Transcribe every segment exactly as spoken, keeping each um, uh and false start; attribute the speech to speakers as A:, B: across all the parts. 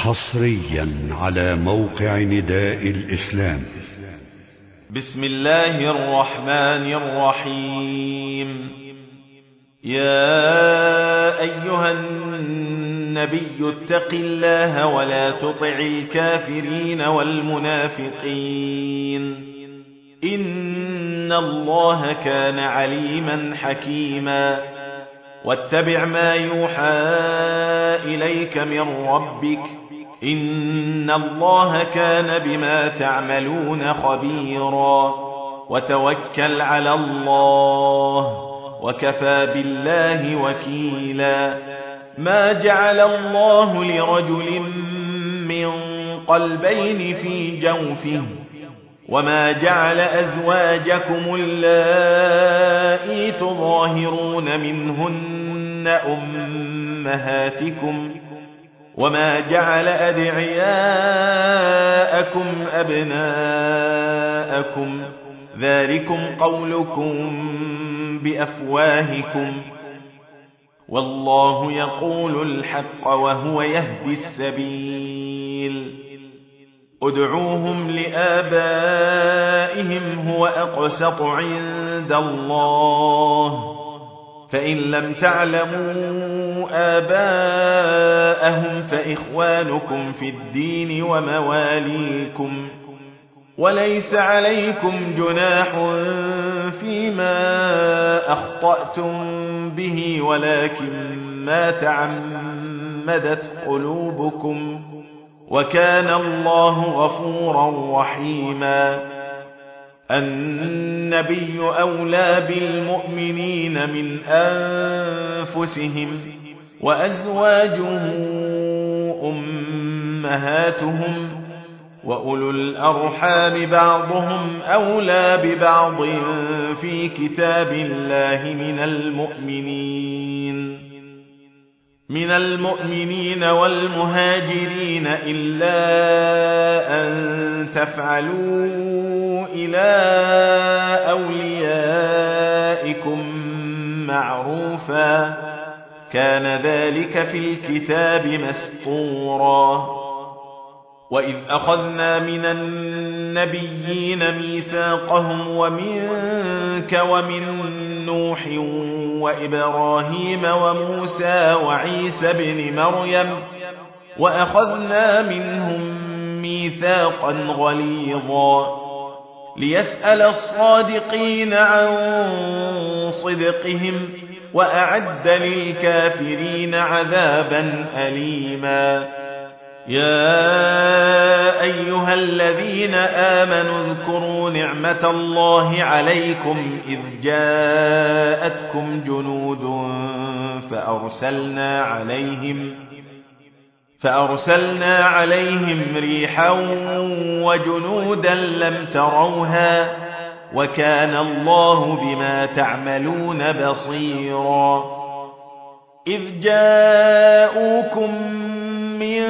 A: حصريا على موقع نداء الإسلام.
B: بسم الله الرحمن الرحيم. يا أيها النبي اتق الله ولا تطع الكافرين والمنافقين، إن الله كان عليما حكيما. واتبع ما يوحى إليك من ربك، إن الله كان بما تعملون خبيرا. وتوكل على الله وكفى بالله وكيلا. ما جعل الله لرجل من قلبين في جوفه، وما جعل أزواجكم اللائي تظاهرون منهن أمهاتكم، وما جعل أدعياءكم أبناءكم، ذلكم قولكم بأفواهكم، والله يقول الحق وهو يهدي السبيل. ادعوهم لآبائهم هو أقسط عند الله، فإن لم تعلموا آباءهم فإخوانكم في الدين ومواليكم، وليس عليكم جناح فيما أخطأتم به ولكن ما تعمدت قلوبكم، وكان الله غفورا رحيما. النبي أولى بالمؤمنين من أنفسهم، وأزواجه أمهاتهم، وأولو الأرحام بعضهم أولى ببعض في كتاب الله من المؤمنين من المؤمنين والمهاجرين إلا أن تفعلوا إلى أوليائكم معروفا، كان ذلك في الكتاب مسطورا. وإذ أخذنا من النبيين ميثاقهم ومنك ومن نوح وإبراهيم وموسى وعيسى بن مريم، وأخذنا منهم ميثاقا غليظا، ليسأل الصادقين عن صدقهم، وأعد للكافرين عذابا أليما. يا أيها الذين آمنوا اذكروا نعمة الله عليكم إذ جاءتكم جنود فأرسلنا عليهم فأرسلنا عليهم ريحا وجنودا لم تروها، وكان الله بما تعملون بصيرا. إذ جاءوكم من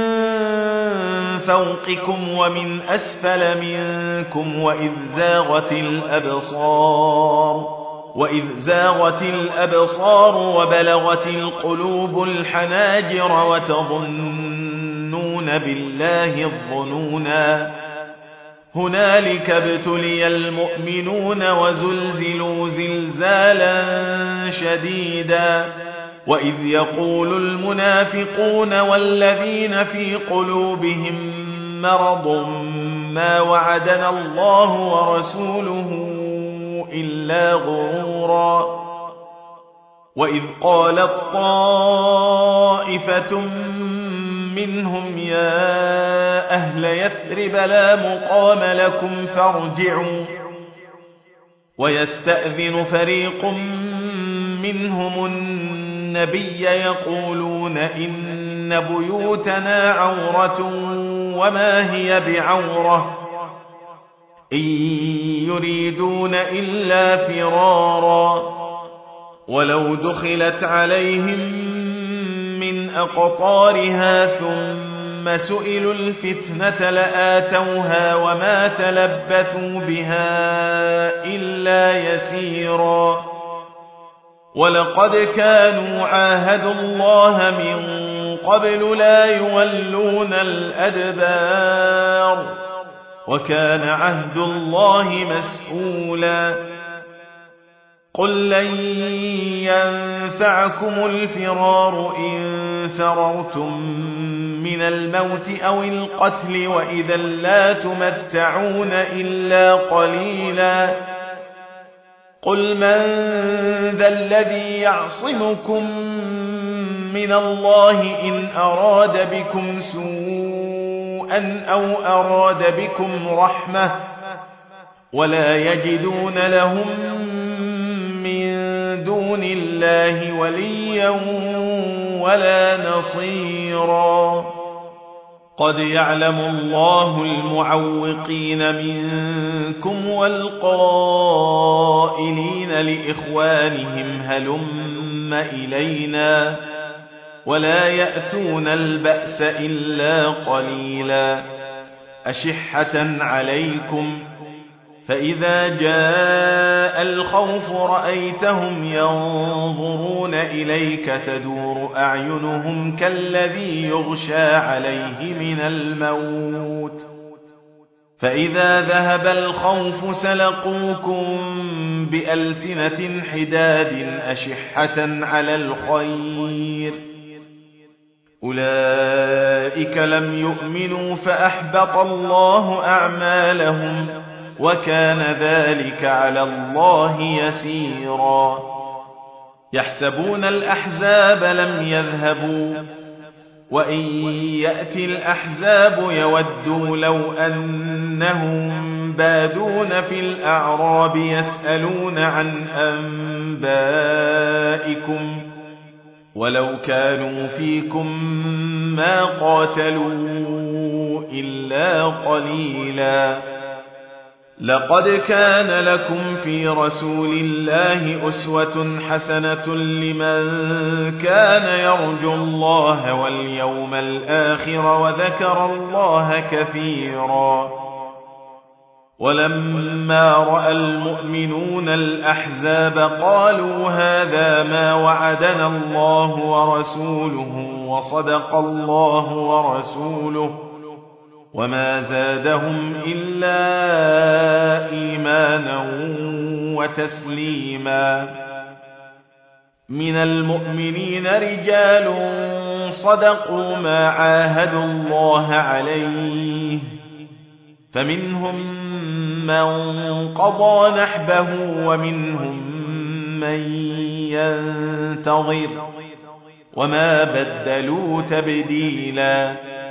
B: فوقكم ومن أسفل منكم، وإذ زاغت الأبصار وإذ زاغت الأبصار وبلغت القلوب الحناجر وتظنون بالله الظنونا. هنالك ابتلي المؤمنون وزلزلوا زلزالا شديدا. وإذ يقول المنافقون والذين في قلوبهم مرض ما وعدنا الله ورسوله إلا غرورا. وإذ قالت طائفة منهم يا أهل يثرب لا مقام لكم فارجعوا، ويستأذن فريق منهم النبي يقولون إن بيوتنا عورة وما هي بعورة، إن يريدون إلا فرارا. ولو دخلت عليهم من أقطارها ثم سئلوا الفتنة لآتوها وما تلبثوا بها إلا يسيرا. ولقد كانوا عاهدوا الله من قبل لا يولون الأدبار وكان عهد الله مسؤولا قل لن ينفعكم الفرار إن فررتم من الموت أو القتل وإذا لا تمتعون إلا قليلا قل من ذا الذي يعصمكم من الله إن أراد بكم سوءا أو أراد بكم رحمة ولا يجدون لهم من دون الله وليا ولا نصيرا قد يعلم الله المعوقين منكم والقائلين لإخوانهم هلم إلينا ولا يأتون البأس إلا قليلا أشحة عليكم فإذا جاء الخوف رأيتهم ينظرون إليك تدور أعينهم كالذي يغشى عليه من الموت فإذا ذهب الخوف سلقوكم بألسنة حداد أشحة على الخير أولئك لم يؤمنوا فأحبط الله أعمالهم وكان ذلك على الله يسيرا يحسبون الأحزاب لم يذهبوا وإن يأتي الأحزاب يودوا لو أنهم بادون في الأعراب يسألون عن أنبائكم ولو كانوا فيكم ما قاتلوا إلا قليلا لقد كان لكم في رسول الله أسوة حسنة لمن كان يرجو الله واليوم الآخر وذكر الله كثيرا ولما رأى المؤمنون الأحزاب قالوا هذا ما وعدنا الله ورسوله وصدق الله ورسوله وما زادهم إلا إيمانا وتسليما من المؤمنين رجال صدقوا ما عاهدوا الله عليه فمنهم من قضى نحبه ومنهم من ينتظر وما بدلوا تبديلا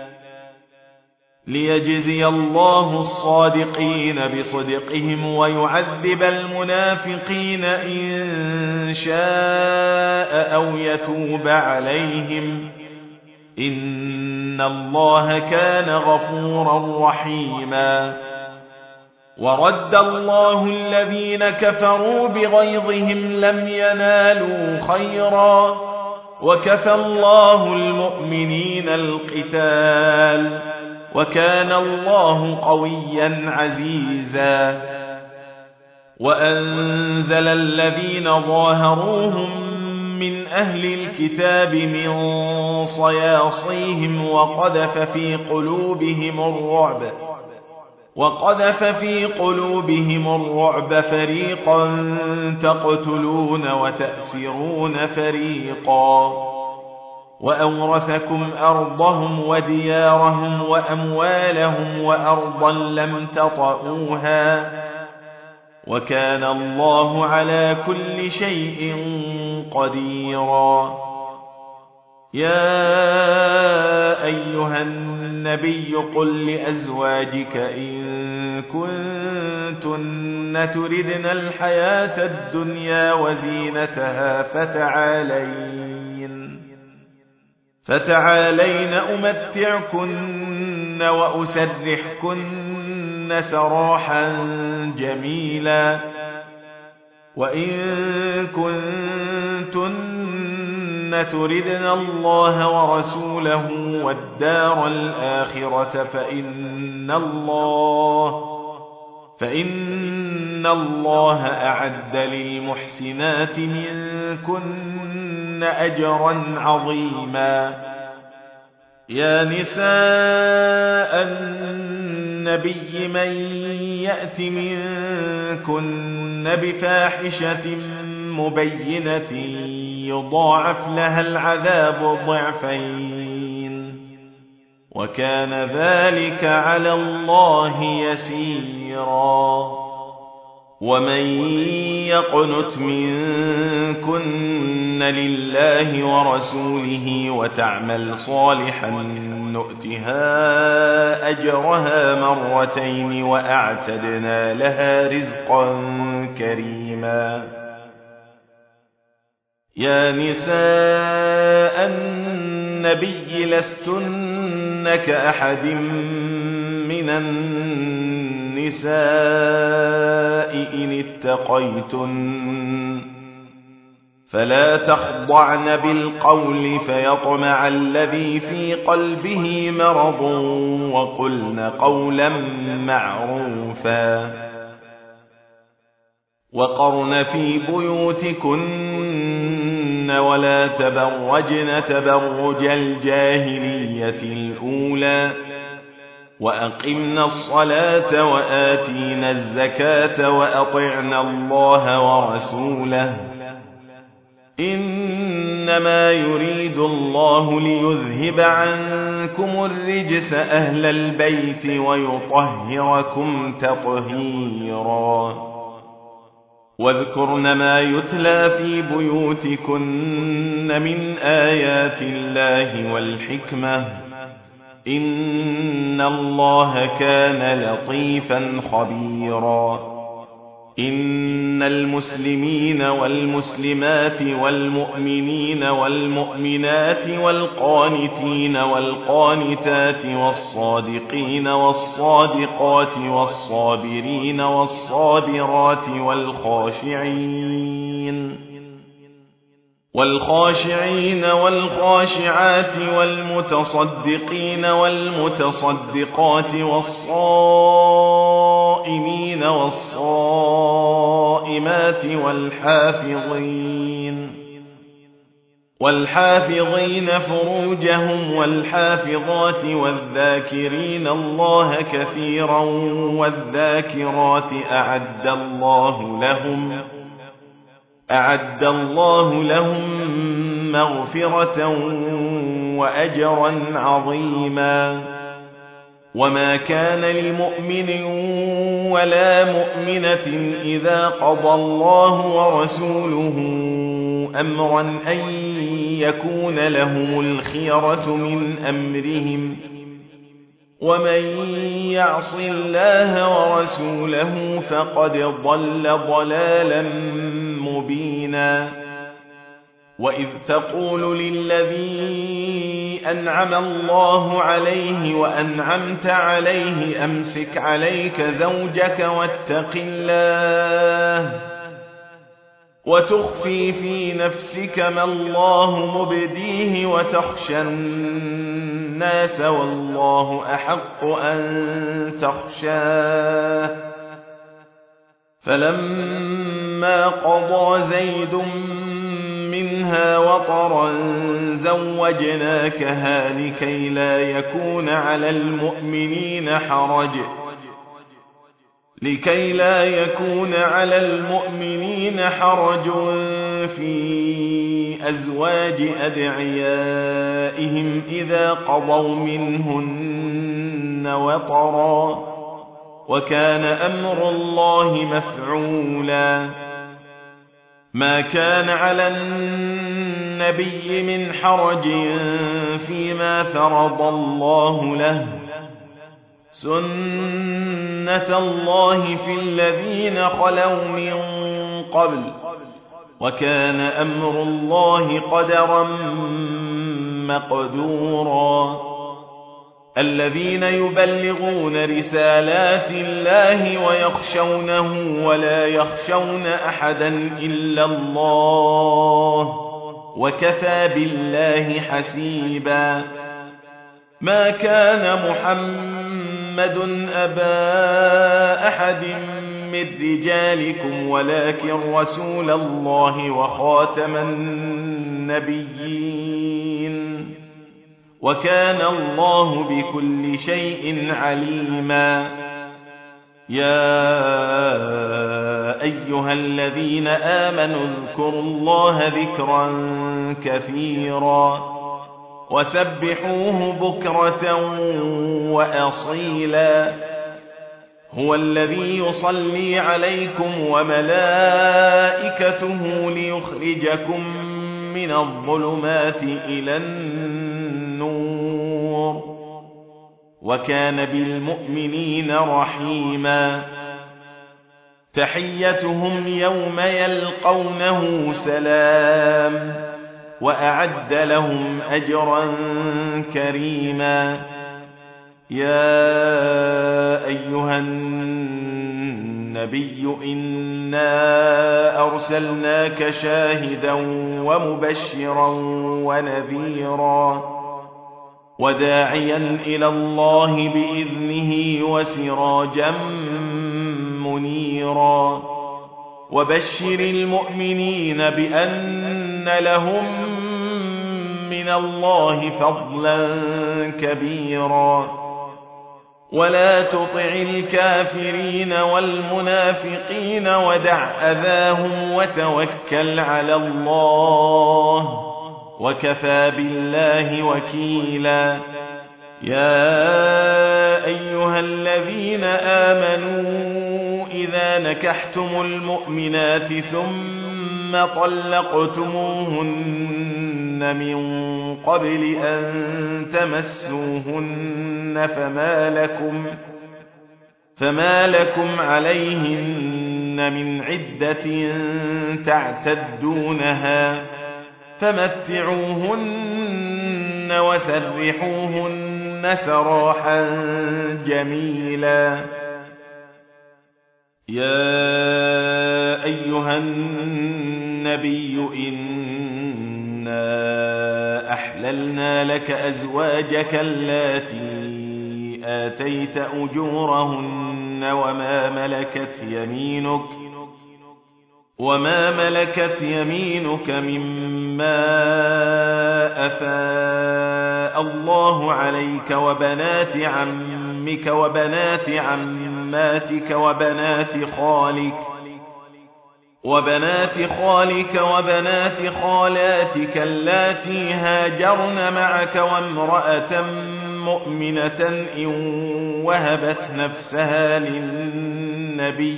B: ليجزي الله الصادقين بصدقهم ويعذب المنافقين إن شاء أو يتوب عليهم إن الله كان غفورا رحيما ورد الله الذين كفروا بغيظهم لم ينالوا خيرا وكفى الله المؤمنين القتال وكان الله قويا عزيزا وأنزل الذين ظاهروهم من أهل الكتاب من صياصيهم وقذف في قلوبهم الرعب وقذف في قلوبهم الرعب فريقا تقتلون وتأسرون فريقا وأورثكم أرضهم وديارهم وأموالهم وأرضا لم تطئوها وكان الله على كل شيء قديرا يا أيها النبي قل لأزواجك إن كنتن تردن الحياة الدنيا وزينتها فتعالين فتعالين أمتعكن وأسرحكن سراحا جميلا وإن كنتن تردن الله ورسوله والدار الآخرة فإن الله فإن الله أعد للمحسنات منكن أجرا عظيما يا نساء النبي من يأت منكن بفاحشة مبينة يضاعف لها العذاب ضعفين وكان ذلك على الله يسيرا ومن يقنت منكن لله ورسوله وتعمل صالحا نؤتها أجرها مرتين وأعتدنا لها رزقا كريما يا نساء النبي لستن كأحد من النساء إن اتقيتن فلا تخضعن بالقول فيطمع الذي في قلبه مرض وقلن قولا معروفا وقرن في بيوتكن ولا تبرجن تبرج الجاهلية الأولى وأقمنا الصلاة وآتينا الزكاة وأطعنا الله ورسوله إنما يريد الله ليذهب عنكم الرجس أهل البيت ويطهركم تطهيرا واذكرن ما يتلى في بيوتكن من آيات الله والحكمة إن الله كان لطيفا خبيرا إن المسلمين والمسلمات والمؤمنين والمؤمنات والقانتين والقانتات والصادقين والصادقات والصابرين والصابرات والخاشعين والخاشعين والخاشعات والمتصدقين والمتصدقات والصائمين والصائمات والحافظين والحافظين فروجهم والحافظات والذاكرين الله كثيرا والذاكرات أعد الله لهم أعد الله لهم مغفرة وأجرا عظيما وما كان لمؤمن ولا مؤمنة إذا قضى الله ورسوله أمرا أن يكون لهم الخيرة من أمرهم ومن يعص الله ورسوله فقد ضل ضلالا مبينا وإذ تقول للذي أنعم الله عليه وأنعمت عليه أمسك عليك زوجك واتق الله وتخفي في نفسك ما الله مبديه وتخشى الناس والله أحق أن تخشاه فلما قضى زيد منها وطرا زوجناكها لكي لا يكون على المؤمنين حرج لكي لا يكون على المؤمنين حرج في أزواج أدعيائهم إذا قضوا منهن وطرا وكان أمر الله مفعولا ما كان على النبي من حرج فيما فرض الله له سنة الله في الذين خلوا من قبل وكان أمر الله قدرا مقدورا الذين يبلغون رسالات الله ويخشونه ولا يخشون أحدا إلا الله وكفى بالله حسيبا ما كان محمد أبا أحد من رجالكم ولكن رسول الله وخاتم النبيين وكان الله بكل شيء عليما. يا أيها الذين آمنوا اذكروا الله ذكرا كثيرا وسبحوه بكرة وأصيلا. هو الذي يصلي عليكم وملائكته ليخرجكم من الظلمات إلى النور، وكان بالمؤمنين رحيما. تحيتهم يوم يلقونه سلام، وأعد لهم أجرا كريما. يا أيها النبي إنا أرسلناك شاهدا ومبشرا ونذيرا وداعيا إلى الله بإذنه وسراجا منيرا. وبشر المؤمنين بأن لهم من الله فضلا كبيرا. ولا تطع الكافرين والمنافقين ودع أذاهم وتوكل على الله، وكفى بالله وكيلا. يا أيها الذين آمنوا إذا نكحتم المؤمنات ثم طلقتموهن من قبل أن تمسوهن فما لكم, فما لكم عليهن من عدة تعتدونها، فمتعوهن وسرحوهن سراحا جميلا. يا أيها النبي إنا أحللنا لك أزواجك اللاتي آتيت أجورهن وما ملكت يمينك وما ملكت يمينك مما أفاء الله عليك، وبنات عمك وبنات عماتك وبنات خالك وبنات خالك وبنات خالاتك اللاتي هاجرن معك، وامرأة مؤمنة إن وهبت نفسها للنبي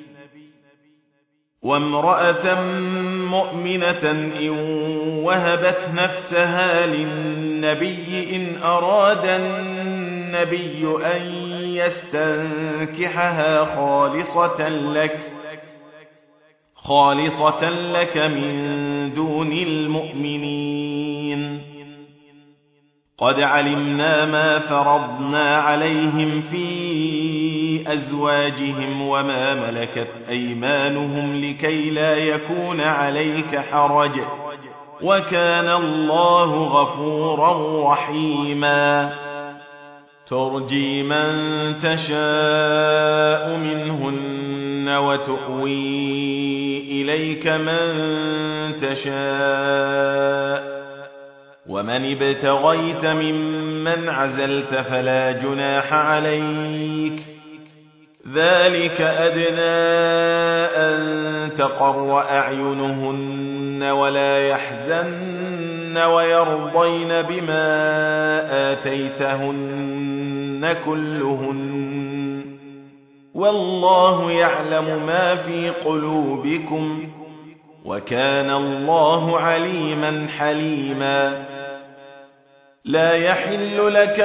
B: وامرأة مؤمنة إن وهبت نفسها للنبي إن أراد النبي أن يستنكحها خالصة لك خالصة لك من دون المؤمنين. قد علمنا ما فرضنا عليهم في أزواجهم وما ملكت أيمانهم لكي لا يكون عليك حرج، وكان الله غفورا رحيما. ترجي من تشاء منهن وتؤوي إليك من تشاء، ومن ابتغيت ممن عزلت فلا جناح عليك، ذلك أدنى أن تقر أعينهن ولا يحزن ويرضين بما آتيتهن كلهن، والله يعلم ما في قلوبكم، وكان الله عليما حليما. لا يحل لك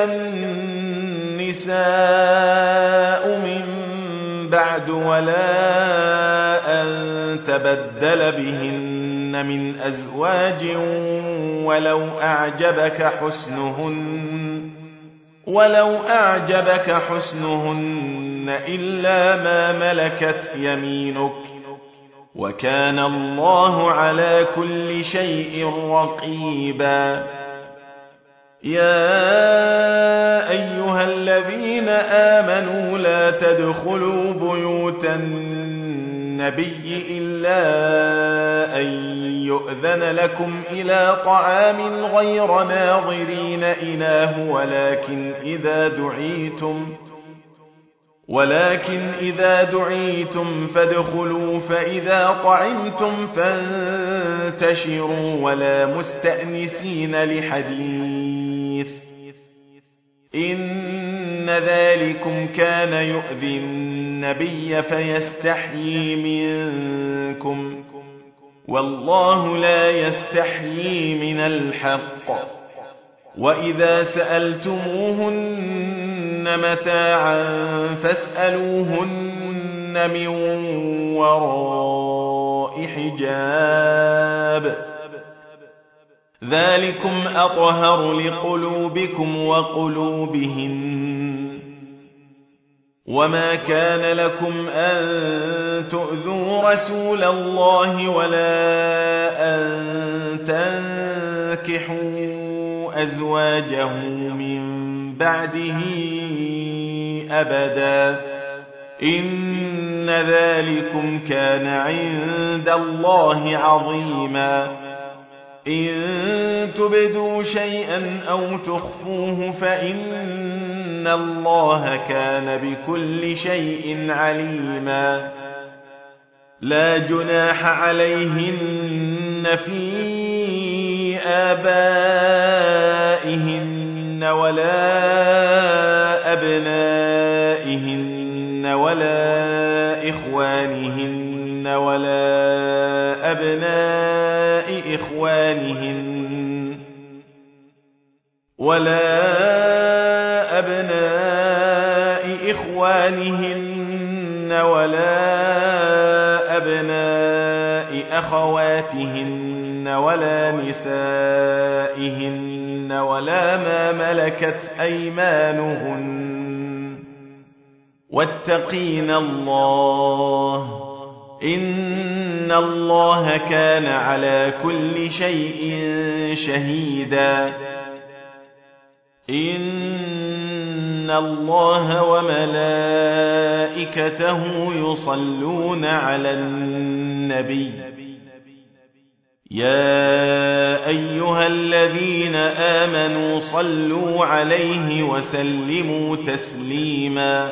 B: النساء من بعد ولا أن تبدل بهن من أزواج ولو أعجبك حسنهن ولو أعجبك حسنهن إلا ما ملكت يمينك، وكان الله على كل شيء رقيبا. يا أيها الذين آمنوا لا تدخلوا بيوت النبي إلا أن يؤذن لكم إلى طعام غير ناظرين إناه ولكن إذا دعيتم ولكن إذا دعيتم فادخلوا فإذا طعمتم فانتشروا ولا مستأنسين لحديث إن ذلكم كان يؤذي النبي فيستحيي منكم والله لا يستحيي من الحق وإذا سألتموهن متاعا فاسألوهن من وراء حجاب ذلكم أطهر لقلوبكم وقلوبهن وما كان لكم أن تؤذوا رسول الله ولا أن تنكحوا أزواجه من بعده أبدا إن ذلكم كان عند الله عظيما إن تبدوا شيئا أو تخفوه فإن الله كان بكل شيء عليما لا جناح عليهن في آبائهن ولا أبنائهن ولا إخوانهن ولا أبناء إخوانهن ولا أبناء إخوانهن ولا أبناء أخواتهن ولا نسائهن ولا ما ملكت أيمانهن واتقين الله إن الله كان على كل شيء شهيدا إن الله وملائكته يصلون على النبي يا أيها الذين آمنوا صلوا عليه وسلموا تسليما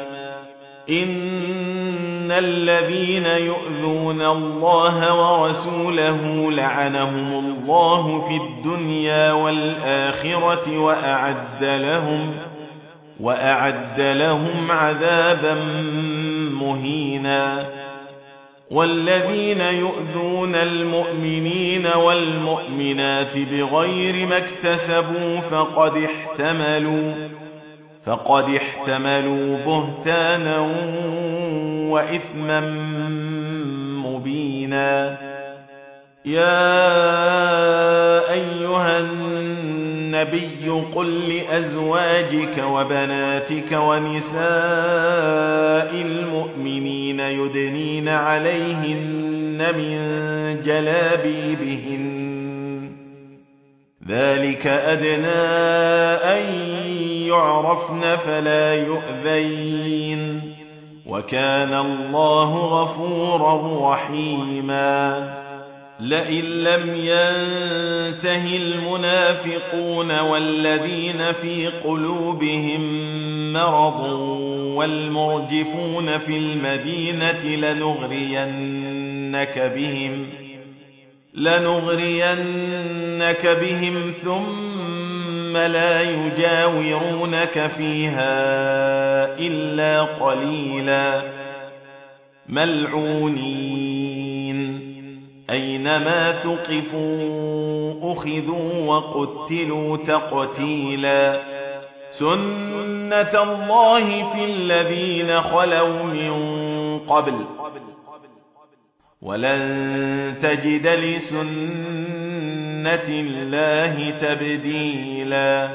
B: إن الذين يؤذون الله ورسوله لعنهم الله في الدنيا والآخرة وأعد لهم وأعد لهم عذابا مهينا والذين يؤذون المؤمنين والمؤمنات بغير ما اكتسبوا فقد احتملوا فقد احتملوا بهتانا وإثما مبينا يا أيها النبي قل لأزواجك وبناتك ونساء المؤمنين يدنين عليهن من جلابيبهن ذلك أدنى أن يعرفن فلا يؤذين وكان الله غفورا رحيما لئن لم ينته المنافقون والذين في قلوبهم مرض والمرجفون في المدينة لنغرينك بهم لنغرينك بهم ثم لا يجاورونك فيها إلا قليلا ملعونين أينما ثقفوا أخذوا وقتلوا تقتيلا سنة الله في الذين خلوا من قبل ولن تجد لسنة الله تبديلا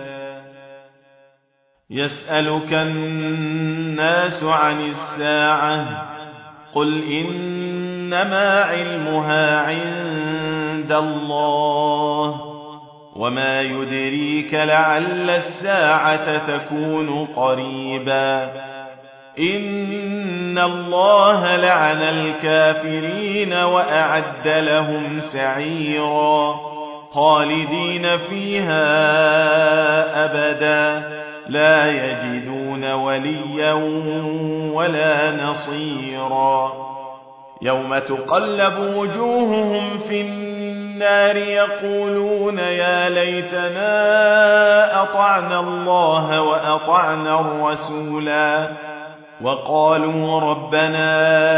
B: يسألك الناس عن الساعة قل إنما علمها عند الله وما يدريك لعل الساعة تكون قريبا إن الله لعن الكافرين وأعد لهم سعيرا خالدين فيها أبدا لا يجدون وليا ولا نصيرا يوم تقلب وجوههم في النار يقولون يا ليتنا أطعنا الله وأطعنا الرسولا وقالوا ربنا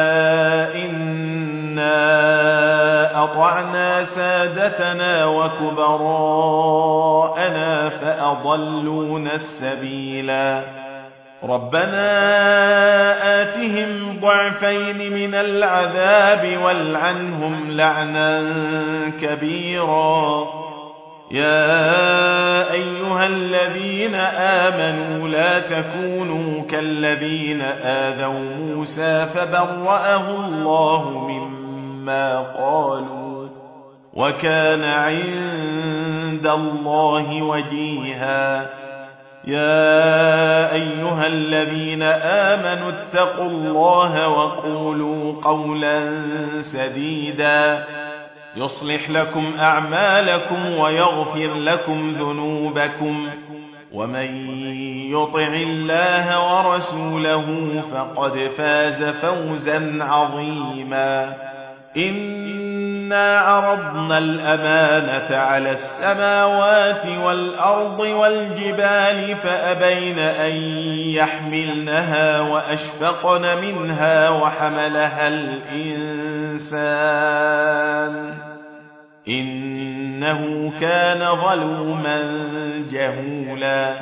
B: إنا أطعنا سادتنا وكبراءنا فأضلونا السبيلا ربنا آتهم ضعفين من العذاب والعنهم لعنا كبيرا يا أيها الذين آمنوا لا تكونوا كالذين آذوا موسى فبرأه الله مما قالوا وكان عند الله وجيها يا أيها الذين آمنوا اتقوا الله وقولوا قولا سديدا يصلح لكم أعمالكم ويغفر لكم ذنوبكم ومن يطع الله ورسوله فقد فاز فوزا عظيما إنا عرضنا الأمانة على السماوات والأرض والجبال فأبين أن يحملنها وأشفقن منها وحملها الإنسان إنه كان ظلوما جهولا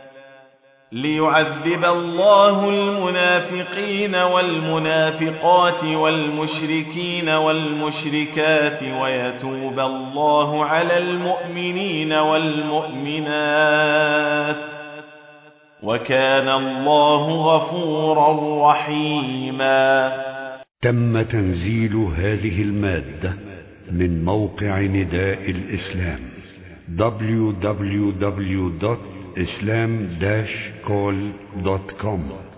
B: ليعذب الله المنافقين والمنافقات والمشركين والمشركات ويتوب الله على المؤمنين والمؤمنات وكان الله غفورا رحيما.
A: تم تنزيل هذه المادة من موقع نداء الإسلام دبليو دبليو دبليو دوت islam dash call دوت كوم.